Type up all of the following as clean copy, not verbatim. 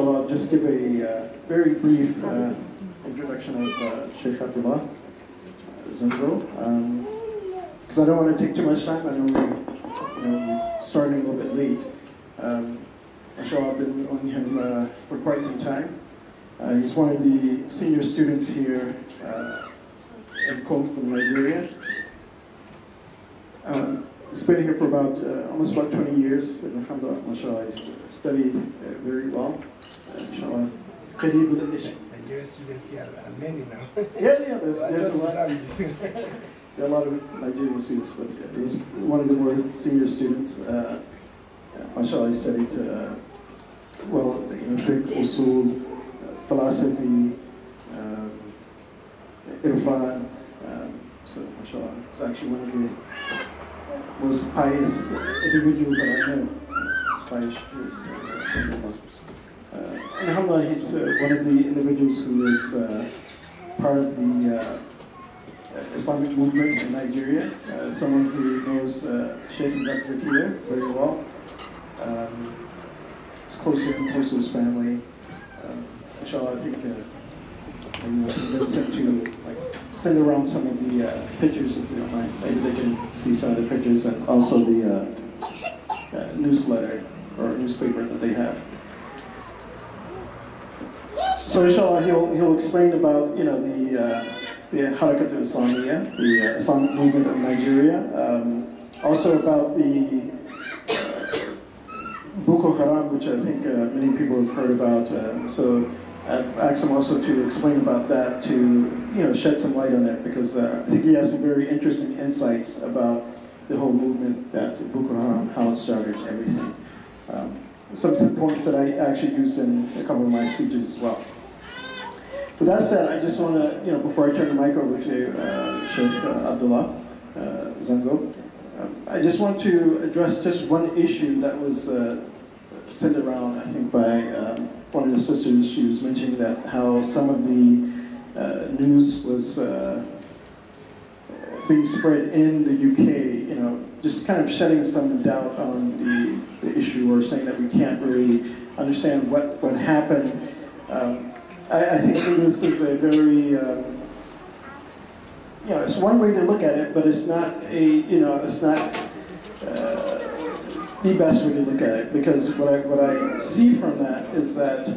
inshallah, I'll just give a very brief introduction of Sheikh Abdullah Zango, because I don't want to take too much time. I know we're starting a little bit late. Inshallah, I've been on him for quite some time. He's one of the senior students here in Qom from Nigeria. He's been here for almost about 20 years, and alhamdulillah, mashallah, he's studied very well. Inshallah. Nigerian students here are many now. Yeah, there's a lot. There are a lot of Nigerian students, but he's one of the more senior students. Mashallah, he studied fiqh, usul, philosophy, irfan. So, mashallah, it's actually one of the most pious individuals that I know. Pious. And alhamdulillah, he's one of the individuals who is part of the Islamic movement in Nigeria. Someone who knows Sheikh Zakzakia very well. He's closer and closer to his family. Inshallah, I think we've been sent to send around some of the pictures, if you don't mind. Maybe they can see some of the pictures, and also the newsletter or newspaper that they have. So inshallah, he'll explain about the Harakat al-Islamiyya, the Islamic movement of Nigeria. Also about the Boko Haram, which I think many people have heard about. So I've asked him also to explain about that, to shed some light on it, because I think he has some very interesting insights about the whole movement, that Boko Haram, how it started, and everything. Some of the points that I actually used in a couple of my speeches as well. With that said, I just want to, before I turn the mic over to Sheikh Abdullah Zango, I just want to address just one issue that was sent around, I think, by one of the sisters. She was mentioning that how some of the news was being spread in the UK, just kind of shedding some doubt on the issue, or saying that we can't really understand what happened. I think this is a very, it's one way to look at it, but it's not it's not the best way to look at it, because what I see from that is that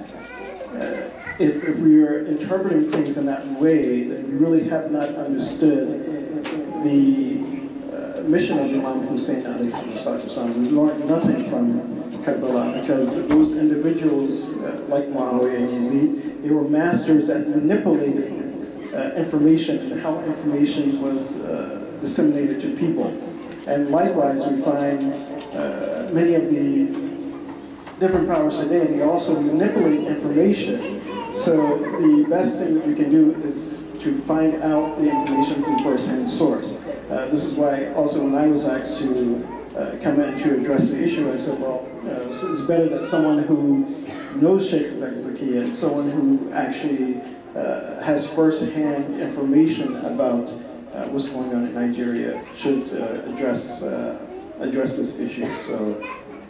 if we are interpreting things in that way, then we really have not understood the mission of Imam Hussein alayhi salatu. We learned nothing from Karbala, because those individuals like Muawiyah and Yazid, they were masters at manipulating information and how information was disseminated to people. And likewise, we find many of the different powers today, they also manipulate information. So the best thing we can do is to find out the information from first-hand source. This is why also when I was asked to come in to address the issue, I said, well, it's better that someone who knows Sheikh Zakzakia, and someone who actually has first-hand information about what's going on in Nigeria should address this issue. So,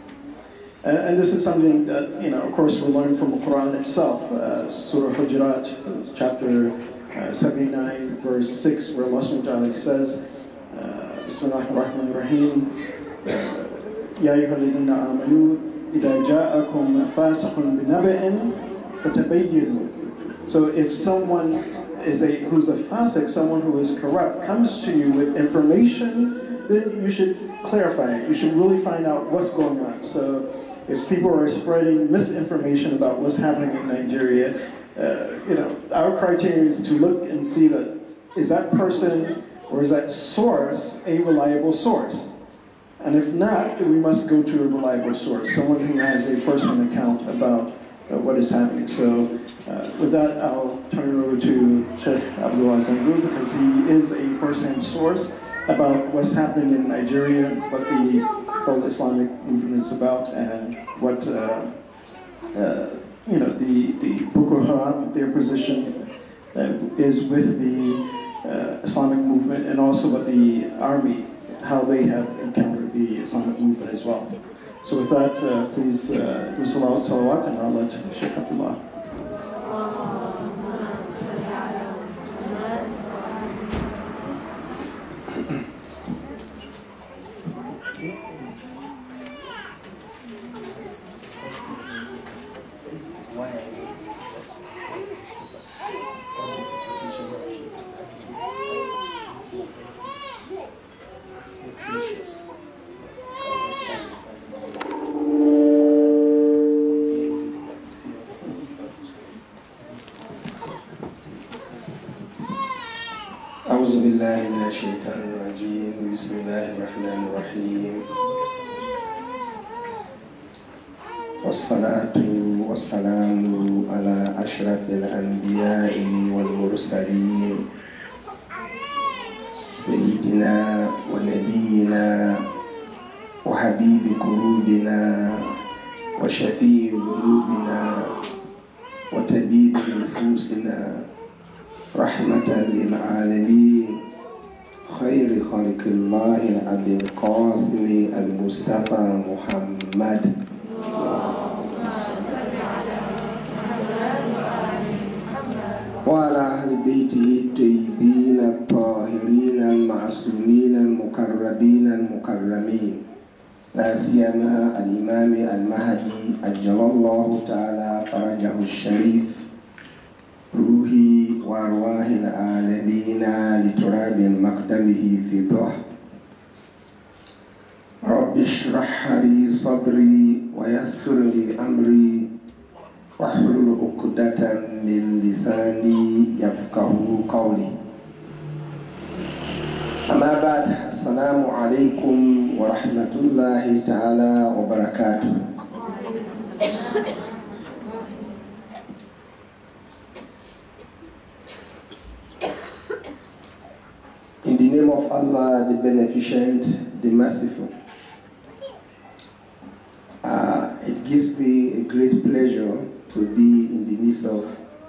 and this is something that, of course, we learn from the Quran itself. Surah Hujurat, chapter 79, verse 6, where Allah subhanahu wa ta'ala says, Bismillahir Rahmanir Rahim, Ya ayyuhalladhina amanu, idha ja'akum fasiqun binaba'in fatabayyanu. So if someone who's a fasiq, someone who is corrupt, comes to you with information, then you should clarify it. You should really find out what's going on. So if people are spreading misinformation about what's happening in Nigeria, our criteria is to look and see that, is that person or is that source a reliable source? And if not, then we must go to a reliable source, someone who has a first-hand account about what is happening. So with that, I'll turn it over to Sheikh Abdullah Zango, because he is a first-hand source about what's happening in Nigeria, what the whole Islamic movement is about, and what the Boko Haram, their position is with the Islamic movement, and also what the army, how they have encountered the Islamic movement as well. So with that, please do salawat, and I'll let Sheikh Abdullah. أعوذ بالله من الشيطان الرجيم بسم الله الرحمن الرحيم والصلاة والسلام على أشرف الأنبياء والمرسلين سيدنا ونبينا وحبيب قلوبنا وشفيع ذنوبنا وطبيب نفوسنا رحمة للعالمين خير خلق الله الأبي القاسم المصطفى محمد وعلى أهل بيته الطيبين الطاهرين المعصومين المقربين المكرمين لا سيما الإمام المهدي أجل الله تعالى فرجه الشريف روحي وأرواح العالمين لتراب مقدمه في ضح رب اشرح لي صدري ويسر لي أمري واحلل عقدة من لساني يفقه قولي أما بعد السلام عليكم ورحمة الله تعالى وبركاته. In the name of Allah, the Beneficent, the Merciful, it gives me a great pleasure to be in the midst of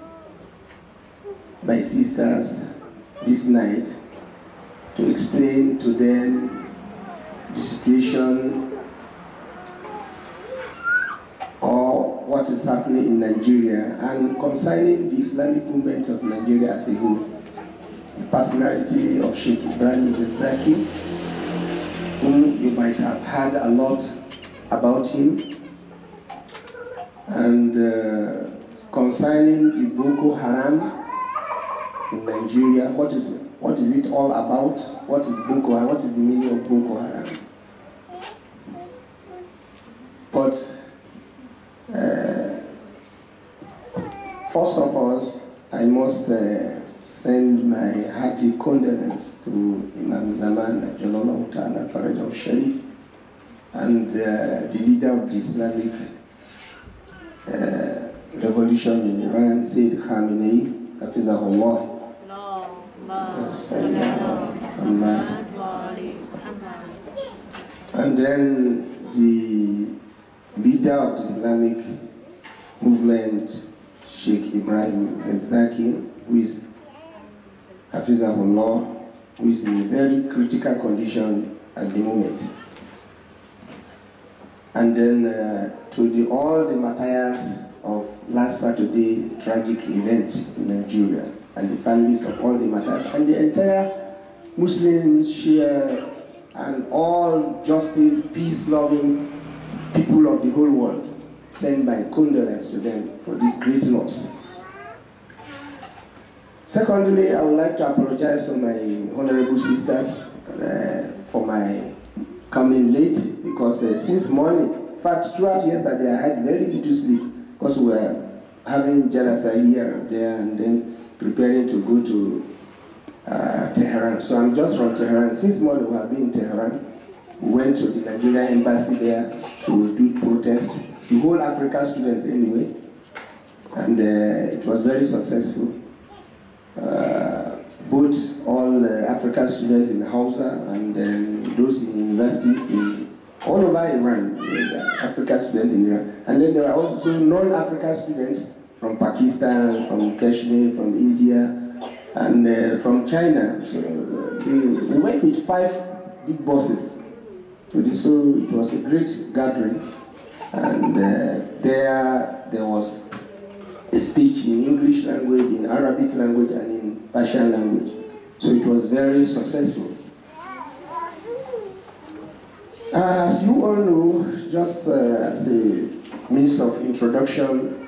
my sisters this night to explain to them the situation or what is happening in Nigeria and concerning the Islamic movement of Nigeria as a whole. The personality of Sheikh Ibrahim Zakzaki, whom you might have heard a lot about him, and concerning the Boko Haram in Nigeria, what is it all about? What is Boko Haram? What is the meaning of Boko Haram? But first of all, I must send my hearty condolence to Imam Zaman Jalallah Ta'ala Farajah Sharif and the leader of the Islamic revolution in Iran, Sayyid Khamenei, Hafizahullah. And then the leader of the Islamic movement, Sheikh Ibrahim Zakzaki, who is Hafizahullah, who is in a very critical condition at the moment. And then to all the martyrs of last Saturday tragic event in Nigeria, and the families of all the martyrs, and the entire Muslim, Shia, and all justice, peace-loving people of the whole world, send my condolence to them for this great loss. Secondly, I would like to apologize to my honorable sisters for my coming late, because since morning, in fact, throughout yesterday, I had very little sleep because we were having jalasa here and there, and then preparing to go to Tehran. So I'm just from Tehran. Since morning, we have been in Tehran. We went to the Nigerian embassy there to do protest, the whole African students anyway, and it was very successful. Both all African students in Hausa and those in universities all over Iran, African students in Iran. And then there were also non-African students from Pakistan, from Kashmir, from India, and from China. So we went with 5 big buses So it was a great gathering, and there was a speech in English language, in Arabic language, and in Persian language. So it was very successful. As you all know, just as a means of introduction,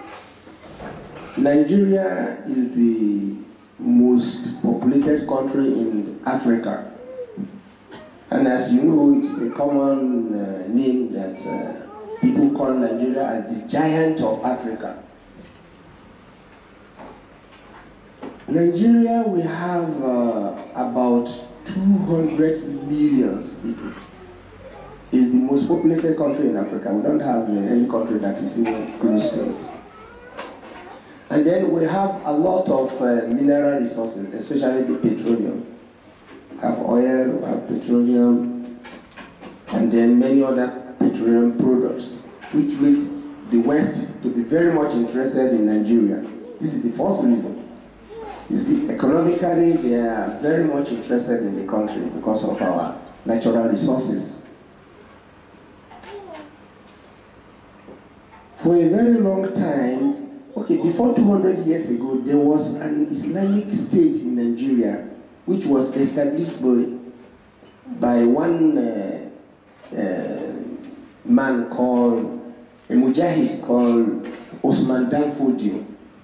Nigeria is the most populated country in Africa. And as you know, it is a common name that people call Nigeria as the giant of Africa. Nigeria, we have about 200 million people. It's the most populated country in Africa. We don't have any country that is even close to it. And then we have a lot of mineral resources, especially the petroleum. We have oil, we have petroleum, and then many other petroleum products, which make the West to be very much interested in Nigeria. This is the first reason. You see, economically, they are very much interested in the country because of our natural resources. For a very long time, before 200 years ago, there was an Islamic state in Nigeria which was established by one man called, a mujahid called Osman Dan Fodio.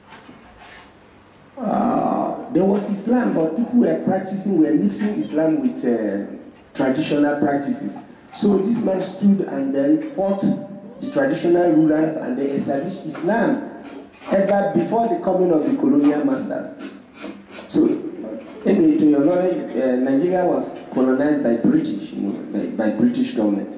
There was Islam, but people were mixing Islam with traditional practices. So this man stood and then fought the traditional rulers, and they established Islam ever before the coming of the colonial masters. So, anyway, to your knowledge, Nigeria was colonized by British, by British government.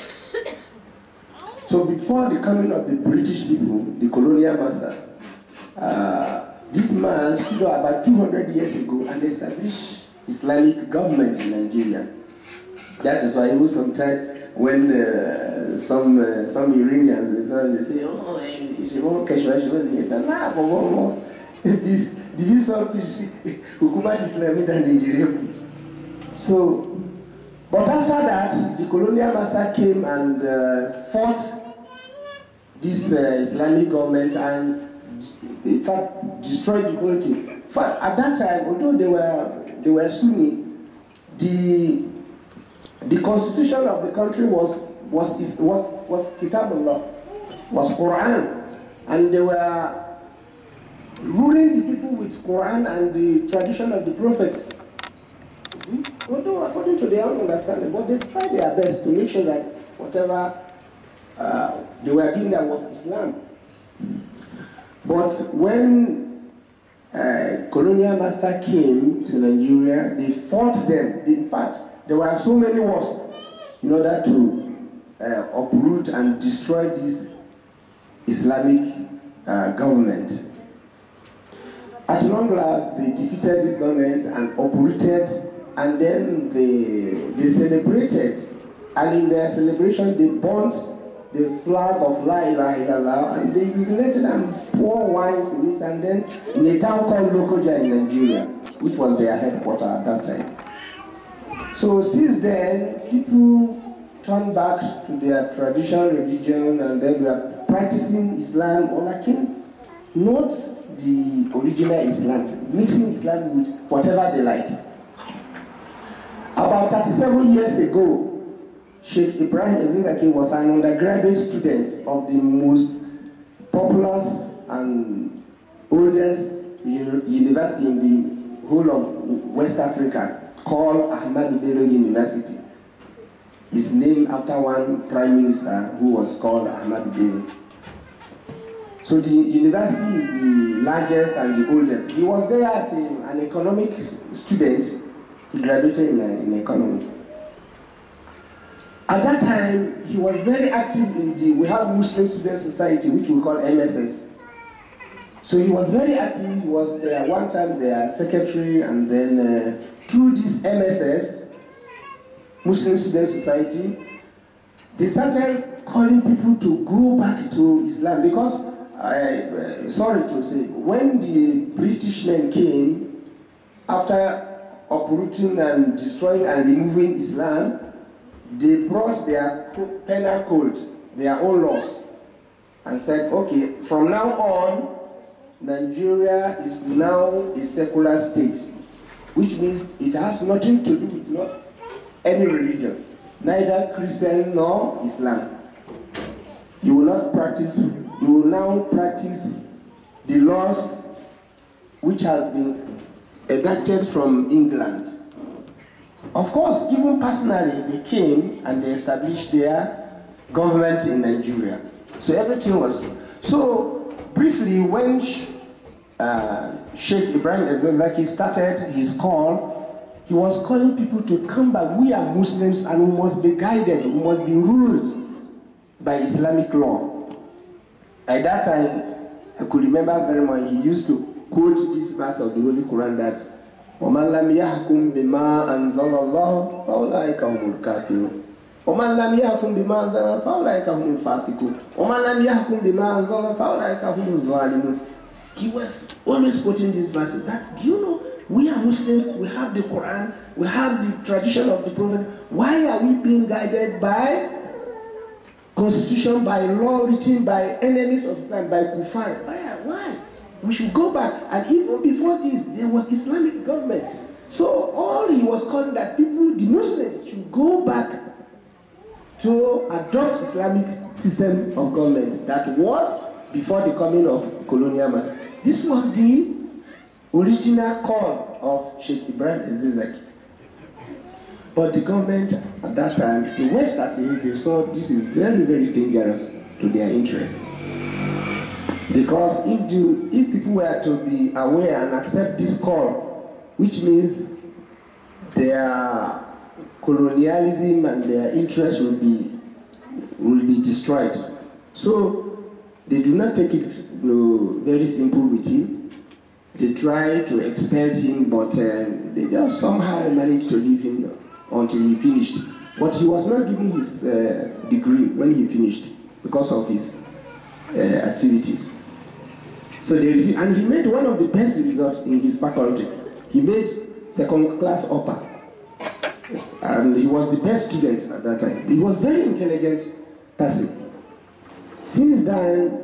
So before the coming of the British people, the colonial masters, this man stood up about 200 years ago and established Islamic government in Nigeria. That is why even sometimes when some Iranians they say, oh, so, but after that, the colonial master came and fought this Islamic government and, in fact, destroyed the whole thing. In fact, at that time, although they were Sunni, the constitution of the country was Kitabullah, was Quran, and they were ruling the people with Quran and the tradition of the Prophet. See? Although according to their own understanding, but they tried their best to make sure that whatever they were doing there was Islam. But when colonial master came to Nigeria, they fought them. In fact, there were so many wars in order to uproot and destroy this Islamic government. At long last, they defeated this government and uprooted, and then they celebrated. And in their celebration, they burnt the flag of La ilaha illallah, and they urinated and poured wines in it, and then in a town called Lokoja in Nigeria, which was their headquarters at that time. So since then, people turned back to their traditional religion, and then we are practicing Islam, or like not the original Islam, mixing Islam with whatever they like. About 37 years ago, Sheikh Ibrahim Ezekaki was an undergraduate student of the most populous and oldest university in the whole of West Africa, called Ahmadu Bello University. It's named after one prime minister who was called Ahmadu Bello. So the university is the largest and the oldest. He was there as an economics student. He graduated in economy. At that time, he was very active in we have Muslim Student Society, which we call MSS. So he was very active. He was one time their secretary, and then through this MSS, Muslim Student Society, they started calling people to go back to Islam because, sorry to say, when the British men came, after uprooting and destroying and removing Islam, they brought their penal code, their own laws, and said, okay, from now on, Nigeria is now a secular state, which means it has nothing to do with not any religion, neither Christian nor Islam. You will not practice, you will now practice the laws which have been enacted from England. Of course, even personally, they came and they established their government in Nigeria. So everything was. So briefly, when Sheikh Ibrahim Ezzezaki started his call, he was calling people to come back. We are Muslims and we must be guided, we must be ruled by Islamic law. At that time, I could remember very much, he used to quote this verse of the Holy Quran that وَمَنْ لَمْ يَحْكُمْ بِمَا أَنْزَلَ اللَّهُ فَأُولَٰئِكَ هُمُ الْكَافِرُونَ وَمَنْ لَمْ يَحْكُمْ بِمَا أَنْزَلَ اللَّهُ فَأُولَٰئِكَ هُمُ الْفَاسِقُونَ وَمَنْ لَمْ يَحْكُمْ بِمَا أَنْزَلَ اللَّهُ فَأُولَٰئِكَ هُمُ الظَّالِمُونَ. He was always quoting these verses. That, do you know, we are Muslims, we have the Quran, we have the tradition of the Prophet. Why are we being guided by constitution, by law written by enemies of Islam, by kuffar? Why? We should go back. And even before this, there was Islamic government. So all he was calling that people, the Muslims, should go back to adopt Islamic system of government that was before the coming of colonial masters. This was the original call of Sheikh Ibrahim Ezzezaki. But the government at that time, the West as a whole, they saw this is very, very dangerous to their interest. Because if people were to be aware and accept this call, which means their colonialism and their interest will be destroyed. So they do not take it very simple with him. They try to expel him, but they just somehow managed to leave him until he finished. But he was not given his degree when he finished because of his activities. So and he made one of the best results in his faculty. He made second class upper. Yes, and he was the best student at that time. He was a very intelligent person. Since then,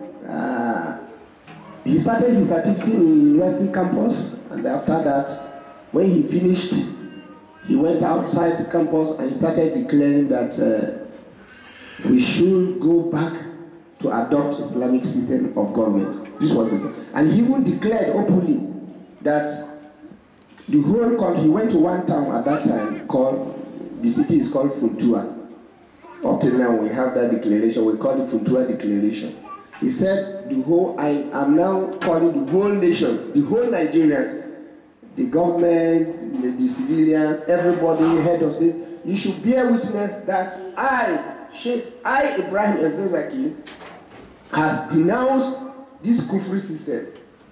he started his activity in university campus, and after that, when he finished, he went outside the campus and he started declaring that we should go back to adopt Islamic system of government. This was it. And he even declared openly that the whole country, he went to one town at that time called, the city is called Funtua. Up till now we have that declaration, we call it Funtua Declaration. He said, I am now calling the whole nation, the whole Nigerians, the government, the civilians, everybody, head of state, you should bear witness that Sheikh Ibrahim Ezzezaki has denounced this Kufri system.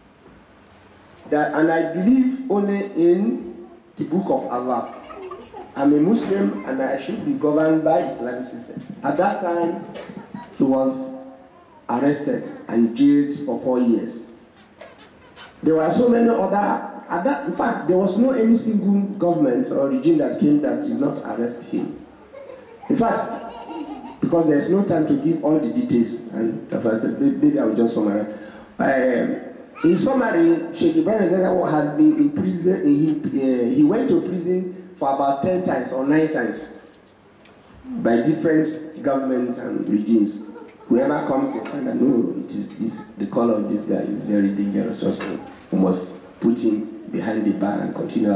And I believe only in the book of Allah. I'm a Muslim and I should be governed by Islamic system. At that time, he was arrested and jailed for 4 years. There were so many other, in fact, there was no any single government or regime that came that did not arrest him. In fact, because there's no time to give all the details, and maybe I will just summarize. In summary, Sheikh Ibrahim Ezzezaki has been in prison. He went to prison for about 10 times or 9 times by different governments and regimes. Whoever comes to find out, no, it is this, the call of this guy is very dangerous. So we must put him behind the bar and continue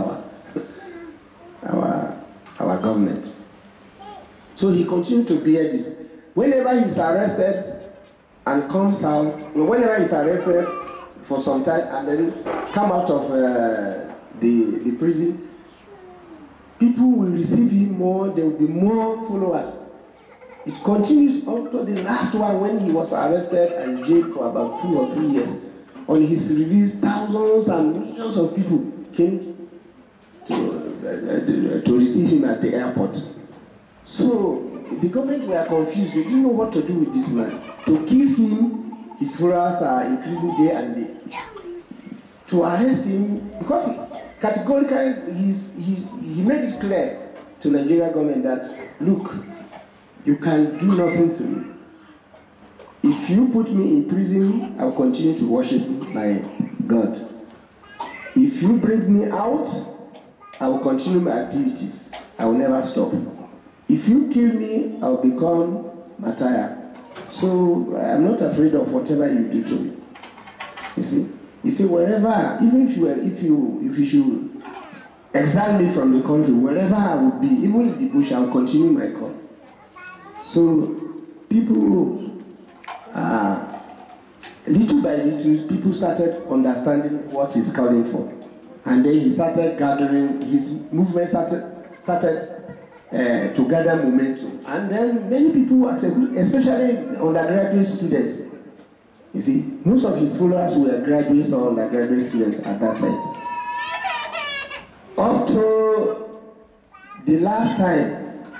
our government. So he continued to bear this. Whenever he's arrested and comes out, whenever he's arrested for some time and then come out of the prison, people will receive him more, there will be more followers. It continues up to the last one when he was arrested and jailed for about 2 or 3 years. On his release, thousands and millions of people came to receive him at the airport. So the government were confused. They didn't know what to do with this man. To kill him, his followers are increasing day and day. To arrest him, because categorically he made it clear to Nigerian government that, look, You can do nothing to me. If you put me in prison, I will continue to worship my God. If you bring me out, I will continue my activities. I will never stop. If you kill me, I will become martyr. So I'm not afraid of whatever you do to me. You see, wherever, even if you should exile me from the country, wherever I would be, even in the bush, I will continue my call. So people, little by little, people started understanding what he's calling for, and then he started gathering. His movement started to gather momentum, and then many people accepted, especially undergraduate students. You see, most of his followers were graduates or undergraduate students at that time. Up to the last time,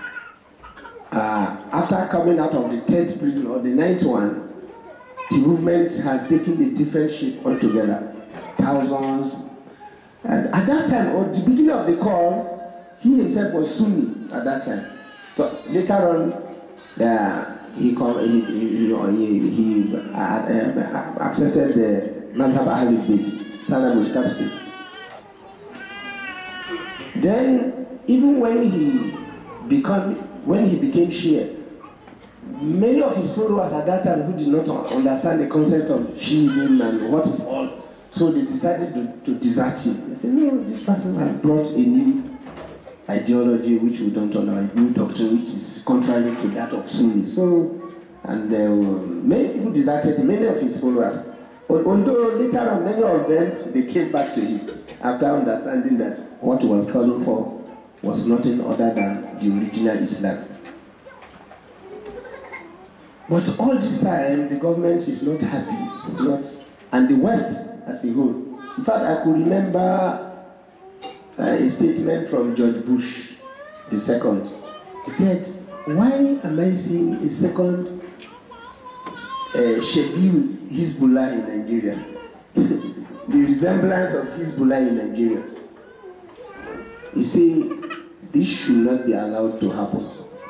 after coming out of the 10th prison or the 9th one, the movement has taken a different shape altogether. Thousands. And at that time, or the beginning of the call, he himself was Sunni at that time. So later on, he accepted the Mazhab Ahlul Bayt, Sana Mustabsi. Then, even when he became Shia, many of his followers at that time who did not understand the concept of Shiism and what is all, so they decided to desert him. They said, no, this person has brought a new ideology which we don't know, a new doctrine which is contrary to that of Sunni. So, and many people deserted him, many of his followers. Although later on, many of them, they came back to him after understanding that what he was calling for was nothing other than the original Islam. But all this time, the government is not happy. It's not, and the West as a whole. In fact, I could remember a statement from George Bush II. He said, "Why am I seeing a second Shebil Hezbollah in Nigeria?" The resemblance of Hezbollah in Nigeria. You see, this should not be allowed to happen.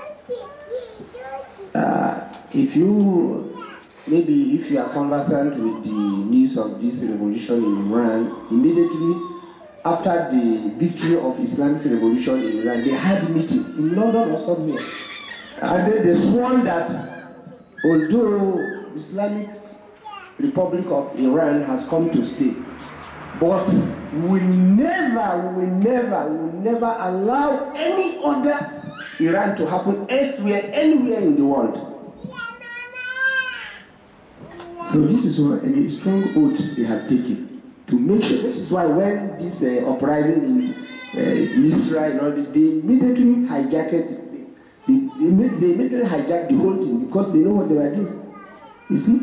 If you are conversant with the news of this revolution in Iran, immediately after the victory of Islamic revolution in Iran, they had a meeting in London or somewhere. And then they sworn that although Islamic Republic of Iran has come to stay, but we will never allow any other Iran to happen elsewhere, anywhere in the world. So this is a strong oath they have taken to make sure. This is why when this uprising in Misra and all, they immediately hijacked the whole thing because they know what they were doing. You see?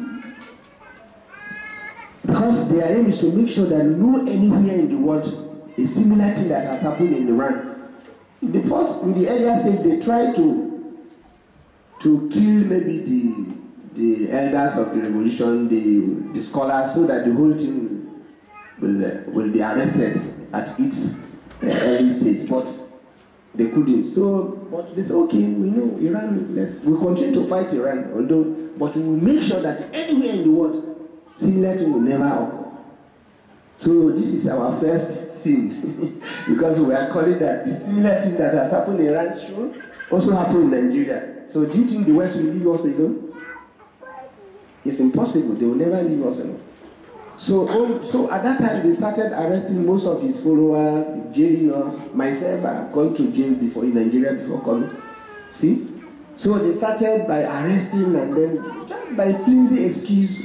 Because their aim is to make sure that no anywhere in the world a similar thing that has happened in Iran. In the earlier stage, they tried to kill maybe the elders of the revolution, the scholars, so that the whole thing will be arrested at its early stage. But they couldn't. So, but they said, okay, we know Iran. We'll continue to fight Iran, but we will make sure that anywhere in the world similar thing will never occur. So this is our first sin because we are calling that the similar thing that has happened in Iran should also happen in Nigeria. So do you think the West will leave us alone? It's impossible. They will never leave us alone. So at that time they started arresting most of his followers, jailing us. Myself, I've gone to jail before in Nigeria before coming. See? So they started by arresting and then just by flimsy excuse.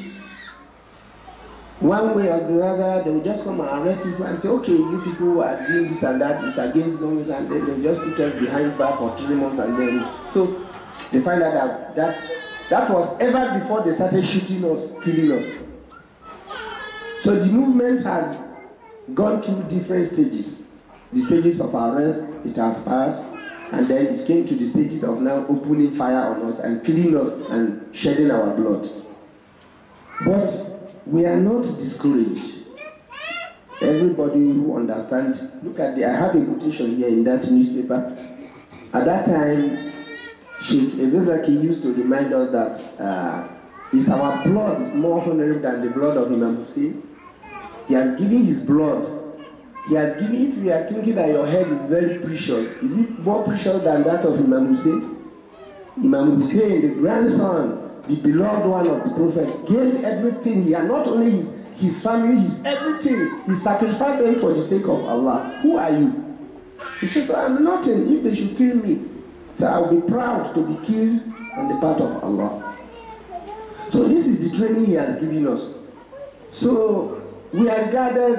One way or the other, they will just come and arrest people and say, okay, you people are doing this and that, it's against laws, and then they just put us behind bar for 3 months and then. So they find out that was ever before they started shooting us, killing us. So the movement has gone through different stages. The stages of arrest, it has passed, and then it came to the stages of now opening fire on us and killing us and shedding our blood. But we are not discouraged. Everybody who understands, look at I have a quotation here in that newspaper. At that time, Sheikh Ezezaki used to remind us that is our blood more honorable than the blood of Imam Hussein? He has given his blood. He has given, if you are thinking that your head is very precious, is it more precious than that of Imam Hussein? Imam Hussein, the grandson, the beloved one of the Prophet, gave everything. He had not only his family, his everything. He sacrificed them for the sake of Allah. Who are you? He says, I'm nothing. If they should kill me, so I'll be proud to be killed on the part of Allah. So this is the training he has given us. So we are regarded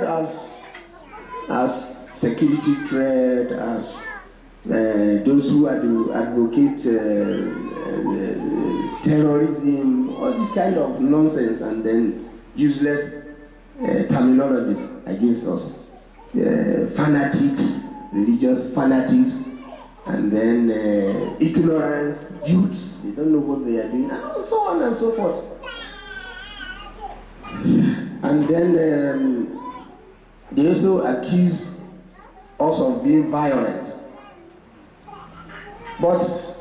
as security threat, as those who advocate terrorism, all this kind of nonsense, and then useless terminologies against us. Fanatics, religious fanatics, and then ignorance, youths, they don't know what they are doing, and so on and so forth. And then they also accuse us of being violent. But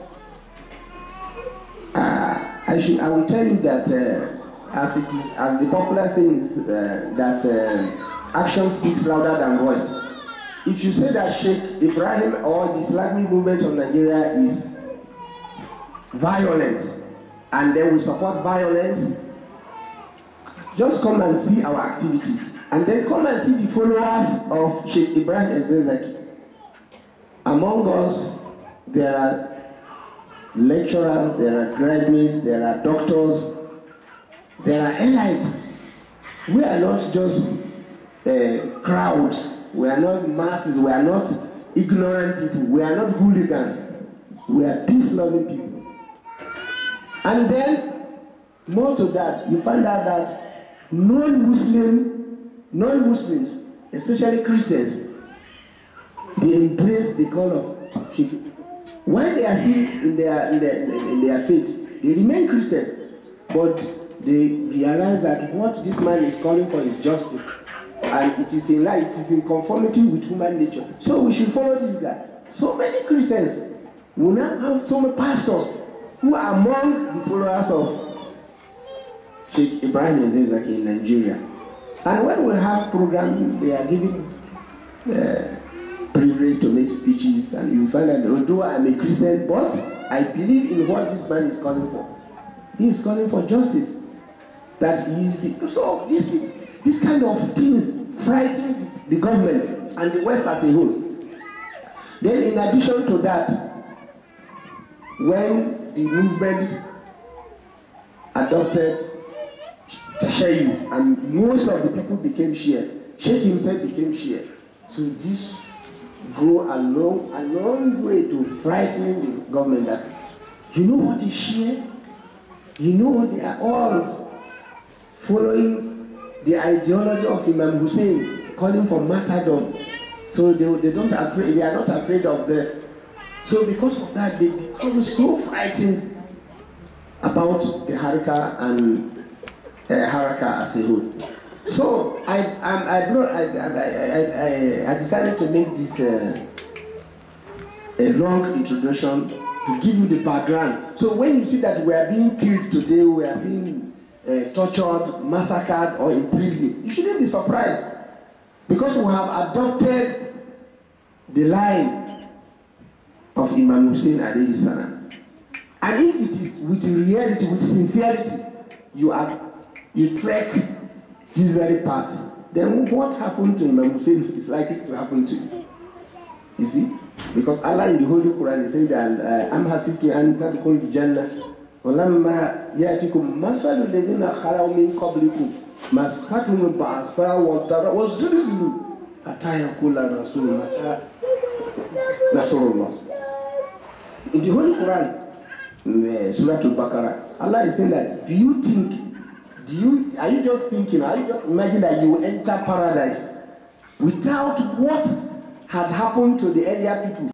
I will tell you that as the popular saying is that action speaks louder than voice. If you say that Sheikh Ibrahim or the Islamic movement of Nigeria is violent, and then we support violence, just come and see our activities, and then come and see the followers of Sheikh Ibrahim Ezezaki. Among us, there are lecturers, there are graduates, there are doctors, there are elites. We are not just crowds, we are not masses, we are not ignorant people, we are not hooligans, we are peace-loving people. And then, more to that, you find out that non-Muslims, especially Christians, they embrace the call of Sheikh. When they are still in their faith, they remain Christians, but they realize that what this man is calling for is justice, and it is in line, it is in conformity with human nature. So we should follow this guy. So many Christians will now have so many pastors who are among the followers of Sheikh Ibrahim Ezezaki in Nigeria. And when we have programs, they are giving privilege to make speeches, and you find that although I'm a Christian, but I believe in what this man is calling for. He is calling for justice. That he is the, so this kind of things frighten the government and the West as a whole. Then in addition to that, when the movement adopted Tashayyu and most of the people became Shia, Sheikh himself became Shia. So this go a long way to frightening the government that, you know what is Shia? You know they are all following the ideology of Imam Hussein, calling for martyrdom. So they are not afraid of death. So because of that, they become so frightened about the Haraka and Haraka as a whole. So I decided to make this a long introduction to give you the background. So when you see that we are being killed today, we are being tortured, massacred, or imprisoned, you shouldn't be surprised, because we have adopted the line of Imam Hussein alayhi salam. And if it is with reality, with sincerity, you trek this very path, then what happened to Imam Hussein is likely to happen to you. You see? Because Allah in the Holy Quran is saying that Am hasibtum an tadkhulul jannah walamma ya'tikum mathalul ladhina khalaw min qablikum massathumul ba'sa wad-dharra waz-zilzalu hatta yaqula ar-rasul mata nasrullah. In the Holy Quran, Surah Al-Baqarah, Allah is saying that, are you just imagine that you enter paradise without what had happened to the earlier people?